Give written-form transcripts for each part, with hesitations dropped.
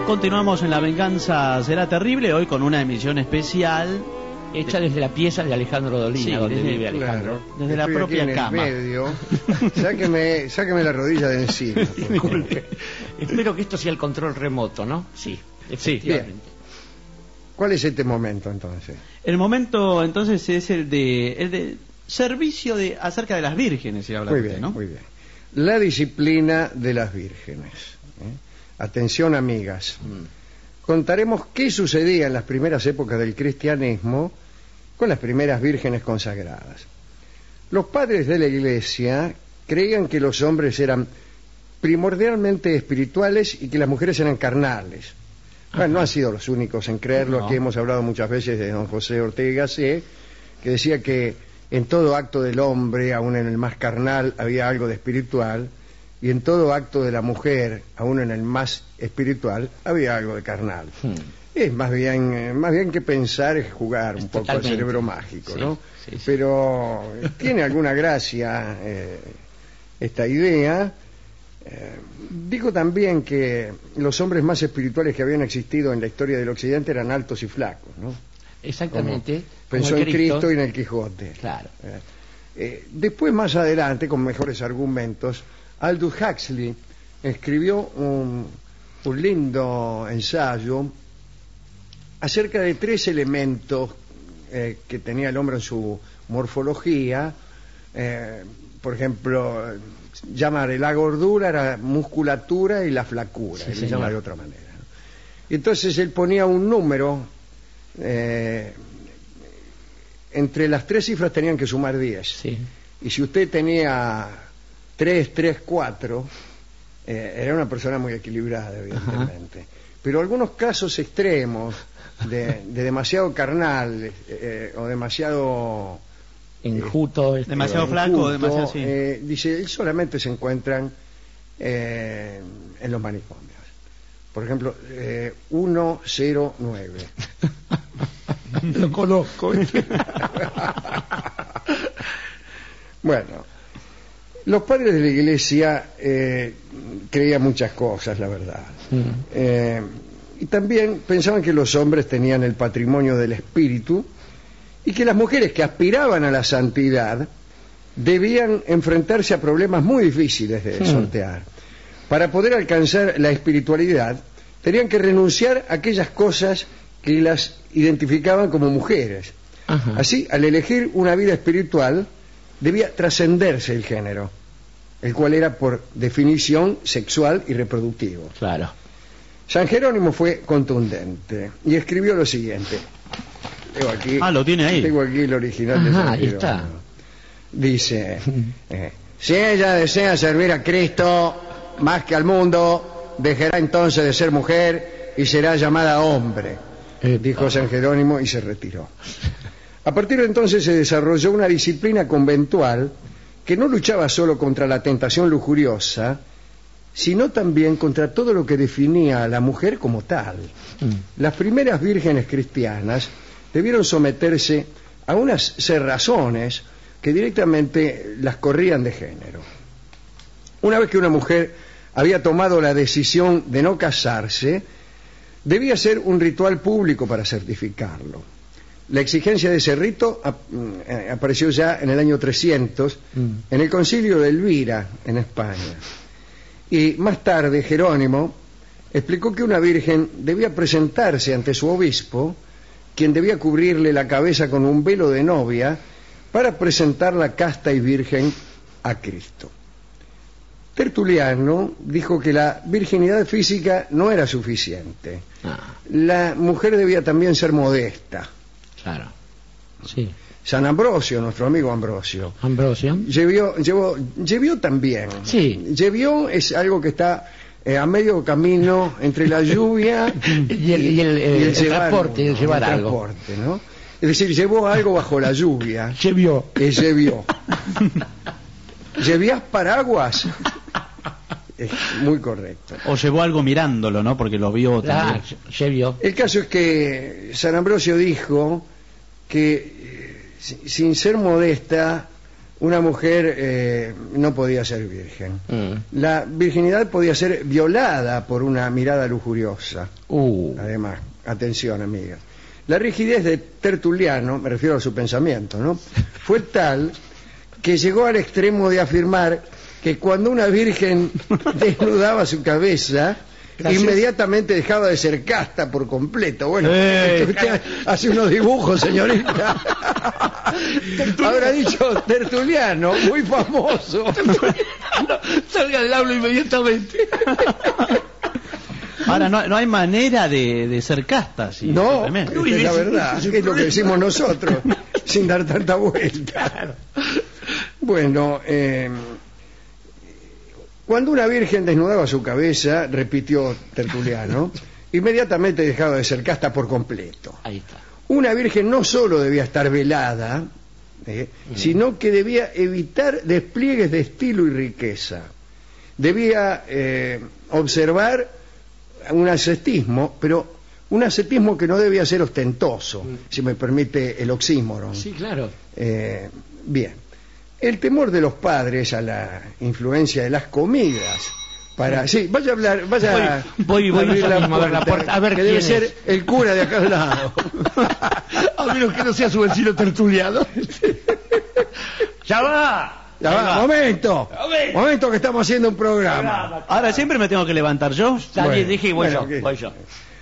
Continuamos en La Venganza Será Terrible, hoy con una emisión especial hecha desde la pieza de Alejandro Dolina, sí, donde vive Alejandro. Claro, desde la estoy propia aquí en cama. el medio. Sáqueme la rodilla de encima. Disculpe. Espero que esto sea el control remoto, ¿no? Sí, efectivamente. Bien. ¿Cuál es este momento entonces? El momento entonces es el de servicio acerca de las vírgenes, se habla Muy usted, bien, ¿no? muy bien. La disciplina de las vírgenes. Atención, amigas. Contaremos qué sucedía en las primeras épocas del cristianismo con las primeras vírgenes consagradas. Los padres de la Iglesia creían que los hombres eran primordialmente espirituales y que las mujeres eran carnales. Bueno, no han sido los únicos en creerlo. No. Aquí hemos hablado muchas veces de don José Ortega y Gasset, que decía que en todo acto del hombre, aún en el más carnal, había algo de espiritual, y en todo acto de la mujer, aún en el más espiritual, había algo de carnal. Es más bien que pensar es jugar un poco al cerebro mágico, sí, ¿no? sí. Pero tiene alguna gracia esta idea. Digo también que los hombres más espirituales que habían existido en la historia del Occidente eran altos y flacos, ¿no? Exactamente. Pensó en Cristo y en el Quijote. Claro. Después, más adelante, con mejores argumentos, Aldous Huxley escribió un lindo ensayo acerca de 3 elementos que tenía el hombre en su morfología. Por ejemplo, llama la gordura, la musculatura y la flacura, y le llama de otra manera, ¿no? Y entonces él ponía un número, entre las 3 cifras tenían que sumar 10. Sí. Y si usted tenía 3, 3, 4, era una persona muy equilibrada, evidentemente. Ajá. Pero algunos casos extremos de demasiado carnal o demasiado enjuto, demasiado flaco, enjuto, demasiado sí. Dice, solamente se encuentran en los manicomios. Por ejemplo, 109. Lo conozco. Bueno, los padres de la Iglesia creían muchas cosas, la verdad. Y también pensaban que los hombres tenían el patrimonio del espíritu y que las mujeres que aspiraban a la santidad debían enfrentarse a problemas muy difíciles de sortear. Para poder alcanzar la espiritualidad, tenían que renunciar a aquellas cosas que las identificaban como mujeres. Ajá. Así, al elegir una vida espiritual, debía trascenderse el género, el cual era por definición sexual y reproductivo. Claro. San Jerónimo fue contundente y escribió lo siguiente. Tengo aquí, lo tiene ahí. Tengo aquí el original de San Jerónimo. Ahí está. Dice, si ella desea servir a Cristo más que al mundo, dejará entonces de ser mujer y será llamada hombre, dijo San Jerónimo y se retiró. A partir de entonces se desarrolló una disciplina conventual que no luchaba solo contra la tentación lujuriosa, sino también contra todo lo que definía a la mujer como tal. Las primeras vírgenes cristianas debieron someterse a unas cerrazones que directamente las corrían de género. Una vez que una mujer había tomado la decisión de no casarse, debía ser un ritual público para certificarlo. La exigencia de ese rito apareció ya en el año 300 en el concilio de Elvira, en España. Y más tarde Jerónimo explicó que una virgen debía presentarse ante su obispo, quien debía cubrirle la cabeza con un velo de novia para presentarla casta y virgen a Cristo. Tertuliano dijo que la virginidad física no era suficiente. La mujer debía también ser modesta. Claro. Sí. San Ambrosio, nuestro amigo Ambrosio. Ambrosio. Llevió también. Sí. Llevió es algo que está a medio camino entre la lluvia y el transporte, el llevar algo. Transporte, ¿no? Es decir, llevó algo bajo la lluvia. Llevió. Llevió. ¿Llevías paraguas? Es muy correcto. O llevó algo mirándolo, ¿no? Porque lo vio también. Llevió. El caso es que San Ambrosio dijo que sin ser modesta, una mujer no podía ser virgen. La virginidad podía ser violada por una mirada lujuriosa. Además, atención, amigas. La rigidez de Tertuliano, me refiero a su pensamiento, ¿no?, fue tal que llegó al extremo de afirmar que cuando una virgen desnudaba su cabeza, inmediatamente dejaba de ser casta por completo. Bueno, usted hace unos dibujos, señorita. Habrá dicho Tertuliano, muy famoso. Salga del aula inmediatamente. Ahora, no hay manera de ser casta. ¿Sí? No, es la verdad, es lo que decimos nosotros, sin dar tanta vuelta. Bueno, cuando una virgen desnudaba su cabeza, repitió Tertuliano, inmediatamente dejaba de ser casta por completo. Ahí está. Una virgen no solo debía estar velada, sino que debía evitar despliegues de estilo y riqueza. Debía observar un ascetismo, pero un ascetismo que no debía ser ostentoso, si me permite el oxímoron. Sí, claro. Bien. El temor de los padres a la influencia de las comidas para... Sí, vaya a hablar, vaya voy a abrir la mismo puerta, a ver que quién debe es. ser el cura de acá al lado. A menos que no sea su vecino Tertuliano. ¡Ya va! Ya va, momento que estamos haciendo un programa. Ahora siempre me tengo que levantar yo. Dale, dije, voy bueno, yo.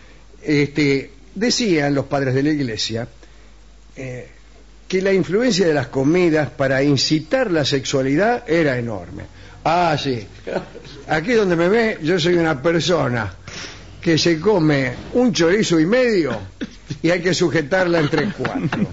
Decían los padres de la iglesia que la influencia de las comidas para incitar la sexualidad era enorme. Ah, sí. Aquí donde me ve, yo soy una persona que se come un chorizo y medio y hay que sujetarla entre cuatro.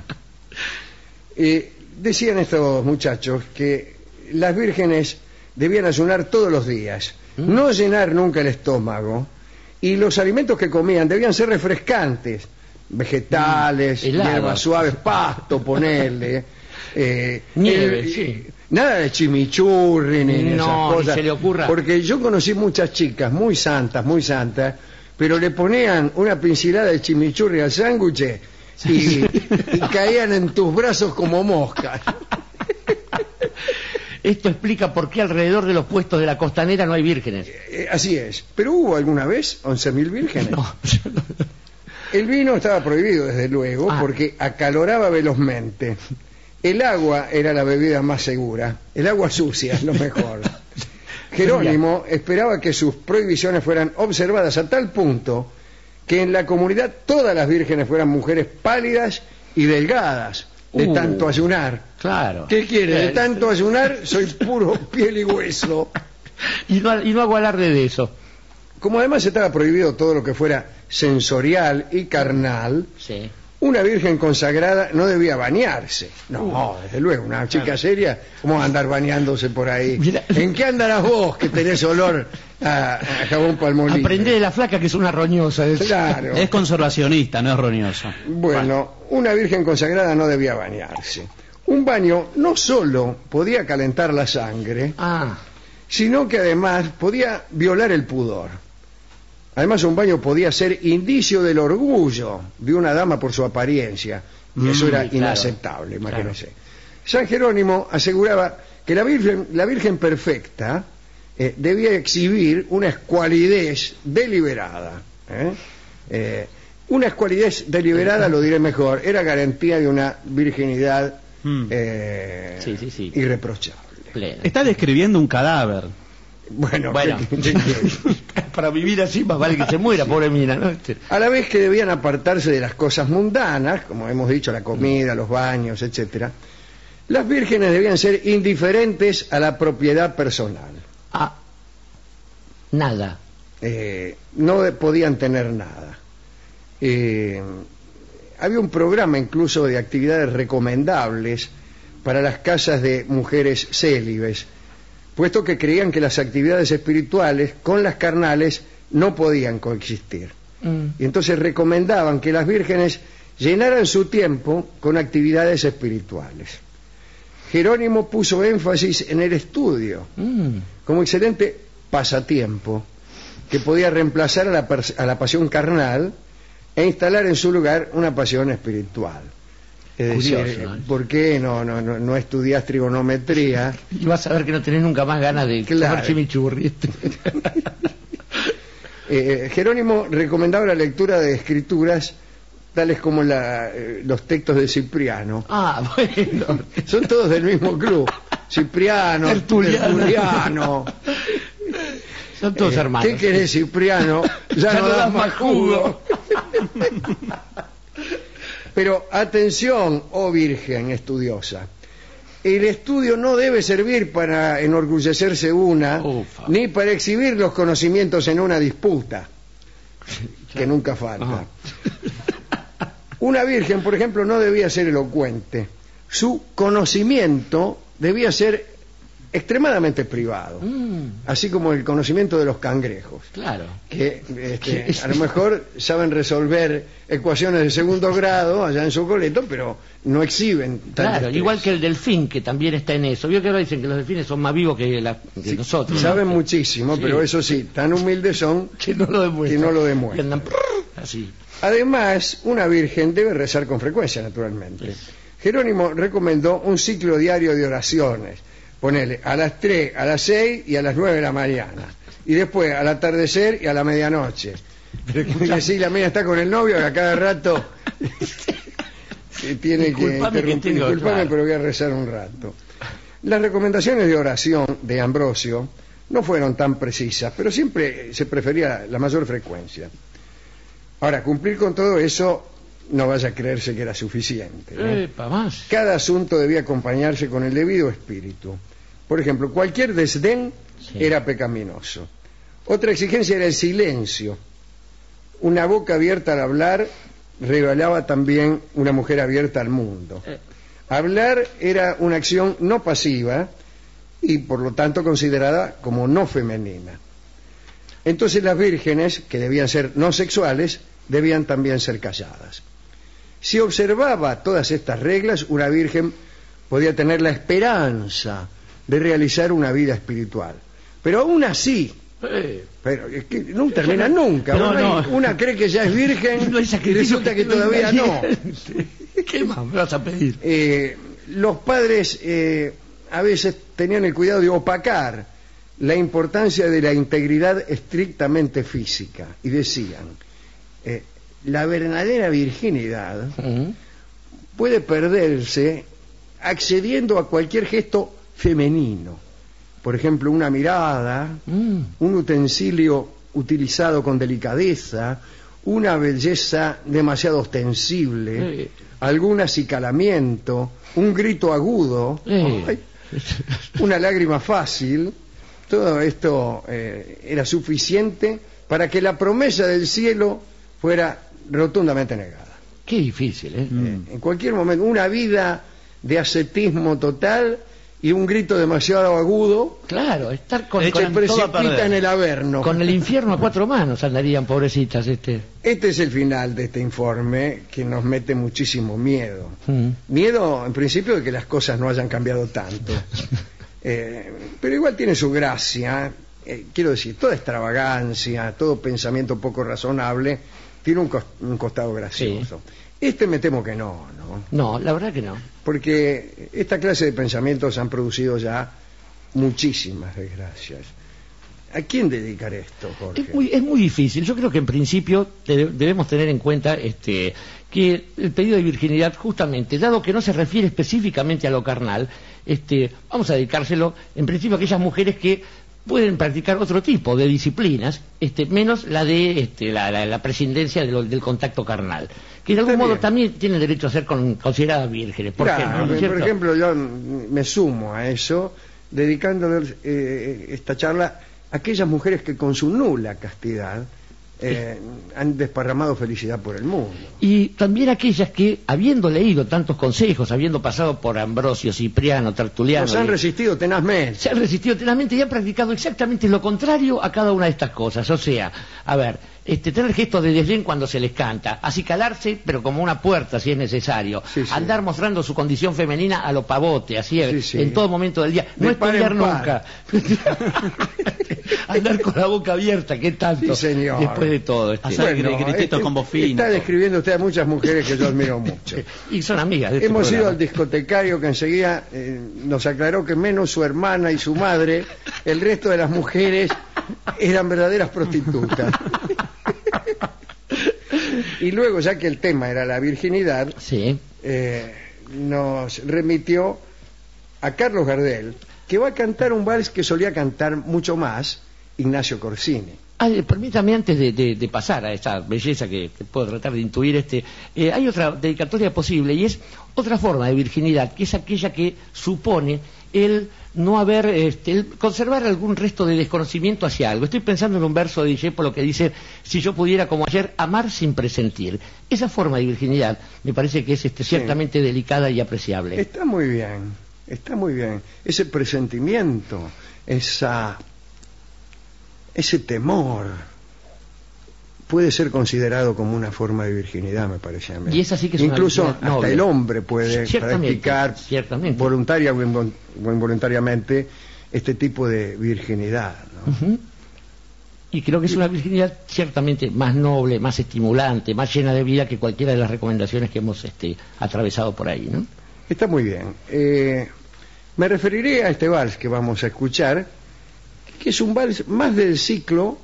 Decían estos muchachos que las vírgenes debían ayunar todos los días, no llenar nunca el estómago, y los alimentos que comían debían ser refrescantes, vegetales, hierbas suaves, pasto, ponerle, nieve, nada de chimichurri ni esas cosas, ni se le ocurra. porque yo conocí muchas chicas muy santas, pero le ponían una pincelada de chimichurri al sándwich y caían en tus brazos como moscas. Esto explica por qué alrededor de los puestos de la costanera no hay vírgenes. Así es. ¿Pero hubo alguna vez 11.000 vírgenes? No. El vino estaba prohibido, desde luego, porque acaloraba velozmente. El agua era la bebida más segura. El agua sucia es lo mejor. Jerónimo esperaba que sus prohibiciones fueran observadas a tal punto que en la comunidad todas las vírgenes fueran mujeres pálidas y delgadas de tanto ayunar. Claro. ¿Qué quiere? De tanto ayunar soy puro piel y hueso. Y no hago alarde de eso. Como además estaba prohibido todo lo que fuera sensorial y carnal, Sí. una virgen consagrada no debía bañarse. No, desde luego, una chica seria, ¿cómo va a andar bañándose por ahí? Mira. ¿En qué andarás vos que tenés olor a jabón Palmolive? Aprendé de la flaca que es una roñosa. Claro. Es conservacionista, no es roñoso. Bueno, una virgen consagrada no debía bañarse. Un baño no solo podía calentar la sangre, sino que además podía violar el pudor. Además, un baño podía ser indicio del orgullo de una dama por su apariencia, y eso era inaceptable, imagínense. Claro. San Jerónimo aseguraba que la Virgen perfecta debía exhibir una escualidez deliberada. Una escualidez deliberada, lo diré mejor, era garantía de una virginidad irreprochable. Plena. Está describiendo un cadáver. Bueno. Para vivir así más vale que se muera, pobre mina, ¿no? A la vez que debían apartarse de las cosas mundanas, como hemos dicho, la comida, los baños, etcétera, las vírgenes debían ser indiferentes a la propiedad personal. Nada. No podían tener nada. Había un programa incluso de actividades recomendables para las casas de mujeres célibes, puesto que creían que las actividades espirituales con las carnales no podían coexistir. Y entonces recomendaban que las vírgenes llenaran su tiempo con actividades espirituales. Jerónimo puso énfasis en el estudio como excelente pasatiempo que podía reemplazar a la pasión carnal e instalar en su lugar una pasión espiritual. Es Curioso, decir, ¿no? ¿por qué no estudiás trigonometría? Y vas a ver que no tenés nunca más ganas de Claro. comer chimichurri. Jerónimo recomendaba la lectura de escrituras tales como los textos de Cipriano. Ah, bueno. Son todos del mismo club. Cipriano, Tertuliano. Son todos hermanos. ¿Qué querés, Cipriano? Ya no das más jugo. Pero atención, oh virgen estudiosa. El estudio no debe servir para enorgullecerse Ufa. ni para exhibir los conocimientos en una disputa, que nunca falta. Una virgen, por ejemplo, no debía ser elocuente. Su conocimiento debía ser extremadamente privado, así como el conocimiento de los cangrejos, Claro. que a lo mejor saben resolver ecuaciones de segundo grado allá en su coleto, pero no exhiben tal Claro, destreza. igual que el delfín, que también está en eso. Vio que ahora dicen que los delfines son más vivos que Sí, nosotros. saben ¿no? muchísimo, Sí. pero eso sí, tan humildes son Que no lo demuestran. que no lo demuestran. Y andan así. Además, una virgen debe rezar con frecuencia, naturalmente. Jerónimo recomendó un ciclo diario de oraciones. Ponele a las 3, a las 6 y a las 9 de la mañana. Y después al atardecer y a la medianoche. Y así la mía está con el novio que a cada rato tiene que Disculpame que interrumpir. tengo, Disculpame, claro. pero voy a rezar un rato. Las recomendaciones de oración de Ambrosio no fueron tan precisas, pero siempre se prefería la mayor frecuencia. Ahora, cumplir con todo eso no vaya a creerse que era suficiente, ¿no? Epa, más. Cada asunto debía acompañarse con el debido espíritu. Por ejemplo, cualquier desdén Sí. era pecaminoso. Otra exigencia era el silencio. Una boca abierta al hablar revelaba también una mujer abierta al mundo. Hablar era una acción no pasiva y por lo tanto considerada como no femenina. Entonces las vírgenes, que debían ser no sexuales, debían también ser calladas. Si observaba todas estas reglas, una virgen podía tener la esperanza de realizar una vida espiritual. Pero aún así, pero es que no termina nunca. No, Una, no. una cree que ya es virgen No hay y sacrificio resulta que todavía no. ¿Qué más me vas a pedir? Los padres a veces tenían el cuidado de opacar la importancia de la integridad estrictamente física y decían, la verdadera virginidad puede perderse accediendo a cualquier gesto femenino. Por ejemplo, una mirada, un utensilio utilizado con delicadeza, una belleza demasiado ostensible, algún acicalamiento, un grito agudo, ay, una lágrima fácil. Todo esto era suficiente para que la promesa del cielo fuera rotundamente negada. Qué difícil, ¿eh? En cualquier momento, una vida de ascetismo total y un grito demasiado agudo Claro, estar con, De hecho, se con, precipita en el averno. con el infierno a cuatro manos andarían, pobrecitas. Este es el final de este informe que nos mete muchísimo miedo. Miedo, en principio, de que las cosas no hayan cambiado tanto. Pero igual tiene su gracia. Quiero decir, toda extravagancia, todo pensamiento poco razonable tiene un costado gracioso. Me temo que no. No, la verdad que no. Porque esta clase de pensamientos han producido ya muchísimas desgracias. ¿A quién dedicar esto, Jorge? Es muy difícil. Yo creo que en principio debemos tener en cuenta que el pedido de virginidad, justamente, dado que no se refiere específicamente a lo carnal, vamos a dedicárselo en principio a aquellas mujeres que pueden practicar otro tipo de disciplinas, menos la de la prescindencia del contacto carnal, que de algún modo también tienen derecho a ser consideradas vírgenes. ¿Por qué no? ¿No es por cierto? ejemplo, yo me sumo a eso, dedicándole esta charla a aquellas mujeres que con su nula castidad han desparramado felicidad por el mundo. Y también aquellas que, habiendo leído tantos consejos, habiendo pasado por Ambrosio, Cipriano, Tertuliano, Nos han resistido tenazmente. se han resistido tenazmente y han practicado exactamente lo contrario a cada una de estas cosas. O sea, a ver, tener gestos de desdén cuando se les canta, acicalarse, pero como una puerta si es necesario, Sí, sí. andar mostrando su condición femenina a lo pavote, así Sí, sí. en todo momento del día, no De par en estudiar par. nunca, andar con la boca abierta, ¿qué tanto? Sí, señor. Después de todo. Hacer gritetos con voz fina. Está describiendo usted a muchas mujeres que yo admiro mucho. Y son amigas de este Hemos ido programa. al discotecario que enseguida nos aclaró que menos su hermana y su madre, el resto de las mujeres eran verdaderas prostitutas. Y luego, ya que el tema era la virginidad, Sí. nos remitió a Carlos Gardel, que va a cantar un vals que solía cantar mucho más Ignacio Corsini. Permítame, antes de pasar a esta belleza que puedo tratar de intuir, hay otra dedicatoria posible, y es otra forma de virginidad, que es aquella que supone el no haber, el conservar algún resto de desconocimiento hacia algo. Estoy pensando en un verso de Discépolo que dice: si yo pudiera como ayer amar sin presentir. Esa forma de virginidad me parece que es ciertamente delicada y apreciable. Está muy bien, está muy bien. Ese presentimiento, ese temor, puede ser considerado como una forma de virginidad, me parece a mí. Y es así que es una incluso virginidad hasta noble. el hombre puede practicar voluntaria o involuntariamente este tipo de virginidad, ¿no? Ujú. Y creo que es una virginidad ciertamente más noble, más estimulante, más llena de vida que cualquiera de las recomendaciones que hemos atravesado por ahí, ¿no? Está muy bien. Me referiré a este vals que vamos a escuchar, que es un vals más del ciclo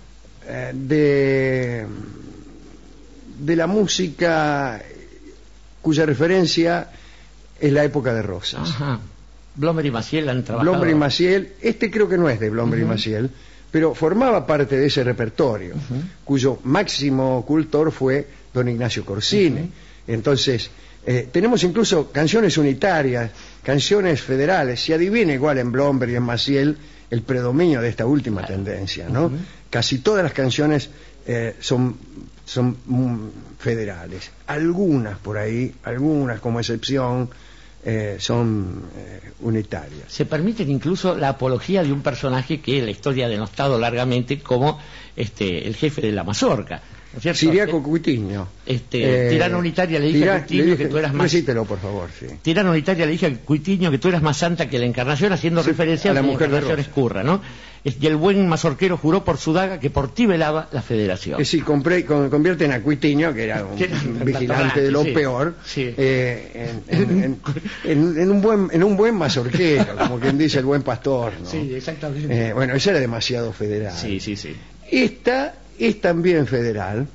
de la música cuya referencia es la época de Rosas. Ajá. Blomer y Maciel han trabajado. Blomer y Maciel, creo que no es de Blomer y Maciel, pero formaba parte de ese repertorio, cuyo máximo cultor fue don Ignacio Corsini. Entonces, tenemos incluso canciones unitarias, canciones federales. Se adivina igual en Blomer y en Maciel el predominio de esta última tendencia, ¿no? Casi todas las canciones son federales. Algunas por ahí, algunas como excepción, son unitarias. Se permiten incluso la apología de un personaje que la historia ha denostado largamente como el jefe de la mazorca, ¿no es cierto? Siriaco Cuitiño. Tirano Unitaria le dije a Cuitiño que tú eras más... Recítelo, por favor, sí. Tirano Unitaria le dije a Cuitiño que tú eras más santa que la Encarnación, haciendo referencia a la que mujer de Encarnación Rosa. escurra, ¿no? Y el buen mazorquero juró por su daga que por ti velaba la federación. Sí, convierten a Cuitiño, que era un vigilante de lo sí, peor, sí. En un buen mazorquero, como quien dice el buen pastor, ¿no? Sí, exactamente. Bueno, ese era demasiado federal. Sí, sí, sí. Esta es también federal.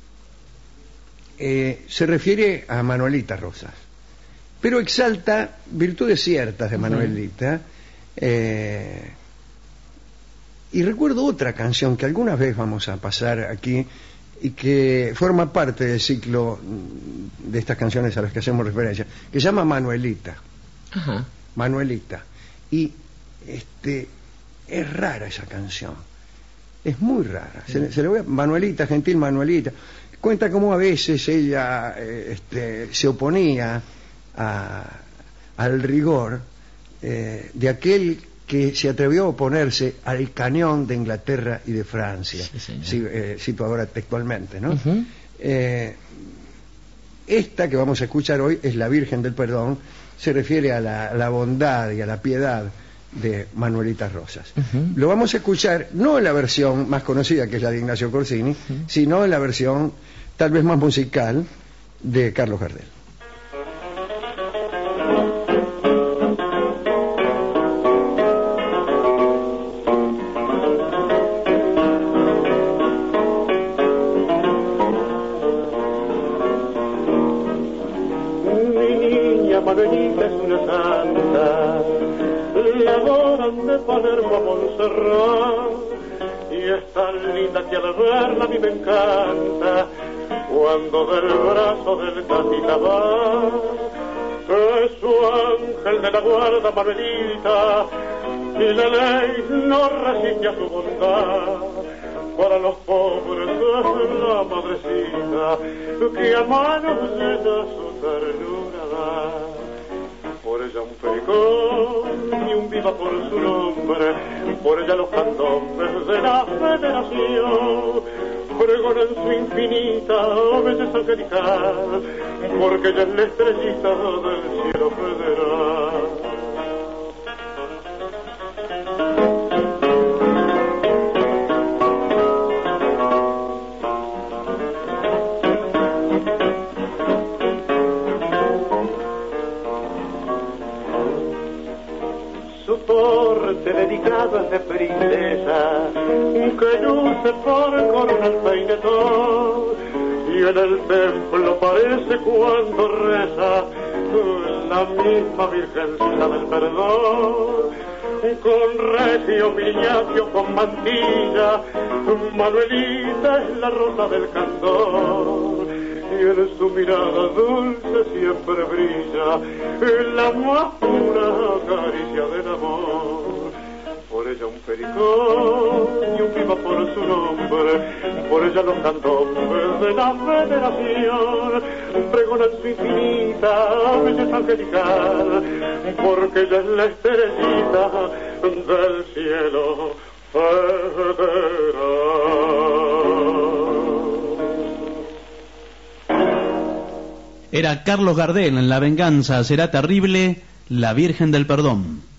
Se refiere a Manuelita Rosas, pero exalta virtudes ciertas de Manuelita. Y recuerdo otra canción que alguna vez vamos a pasar aquí y que forma parte del ciclo de estas canciones a las que hacemos referencia, que se llama Manuelita. Ajá. Manuelita. Y es rara esa canción. Es muy rara. Se le voy a... Manuelita, gentil Manuelita. Cuenta cómo a veces ella se oponía al rigor de aquel que se atrevió a oponerse al cañón de Inglaterra y de Francia. Sí, cito ahora textualmente, ¿no? Uh-huh. Esta que vamos a escuchar hoy es La Virgen del Perdón. Se refiere a la bondad y a la piedad de Manuelita Rosas. Uh-huh. Lo vamos a escuchar no en la versión más conocida, que es la de Ignacio Corsini, sino en la versión tal vez más musical de Carlos Gardel. Manuelita es una santa, la adoran de Palermo a Montserrat, y es tan linda que al verla a mí me encanta, cuando del brazo del capitán va, es su ángel de la guarda Manuelita, y la ley no resiste a su bondad. Para los pobres es la madrecita que a manos llenas su ternura da. por ella un pericón y un viva por su nombre, por ella los candombres de la federación pregonan su infinita belleza angelical, porque ella es la estrellita del cielo federal. Dedicado es de princesa que luce por corona el peinetón y en el templo parece cuando reza la misma virgencita del perdón con regio miniatio con mantilla Manuelita es la rosa del candor y en su mirada dulce siempre brilla la más pura caricia del amor. Por ella un pericón y un viva por su nombre, por ella los candombres de la federación pregonan su infinita belleza angelical, porque ella es la estrellita del cielo federal. Era Carlos Gardel en La venganza será terrible, la Virgen del Perdón.